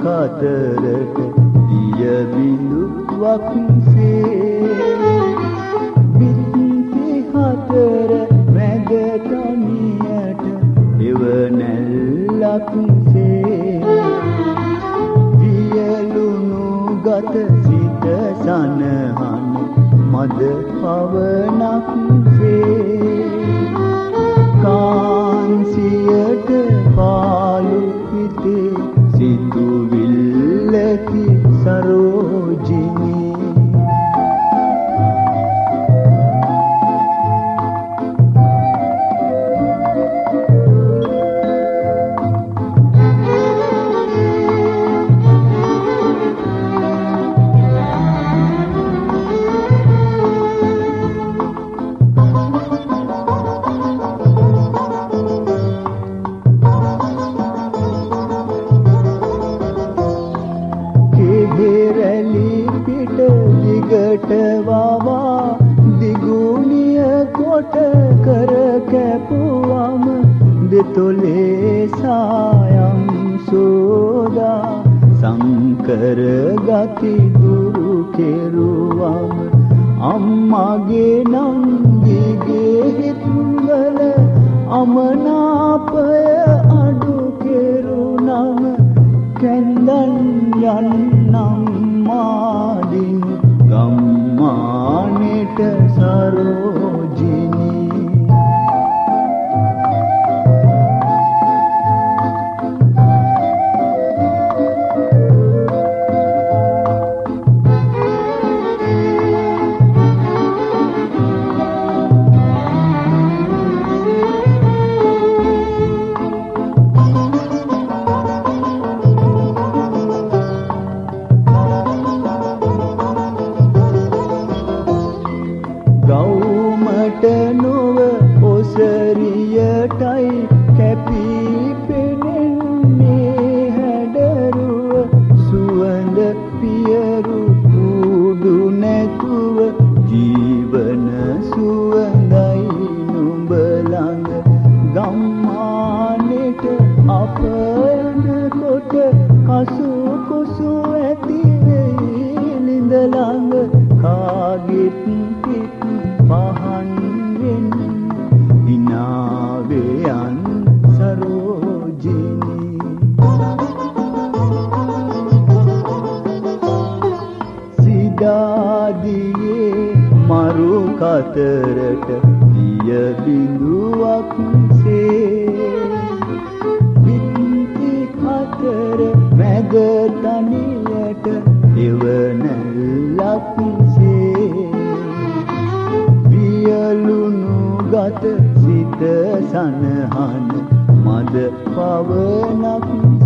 කතරට දිය බිඳුවක් සේ බිත්ති හතර මැද තනියට එවනැල්ලක් සේ වියලුණු ගත සිත සනහන මද පවනක් සේ කාන්සියට පාලු පිටේ සිතුවිල්ලකි සරෝජිනී දිගට වවා දිගුණිය කොට කර කැපුවම දෙතොලේ සායම් සෝදා සංකර ගති දුරු කෙරුවම අම්මගේ නංගිගේ හිත්වල අමනාපය අඩු කෙරුණම කැන්දන් යන්නම් මාදින් ගම්මානෙට සරෝජිනී ගෞමට නොව ඔසරියටයි කැපී පෙනෙන්නේ හැඩරුව සුවඳ පියරු කුඩු නැතුව ජීවන සුවඳයි නුඹ ළඟ ගම්මානෙට අප යනකොට කසු කුසු ඇති වෙයි ලිඳ ළඟ කාගෙත් පහන් වෙන් දිනාවයන් සරෝජිනී සිදාදියේ මරු කතරට දිය බිඳුවක් සේ බිත්ති හතර මැද තනියට එවනැල්ලක් සේ වියලුණු ගත සිත සනහන මද පවනක්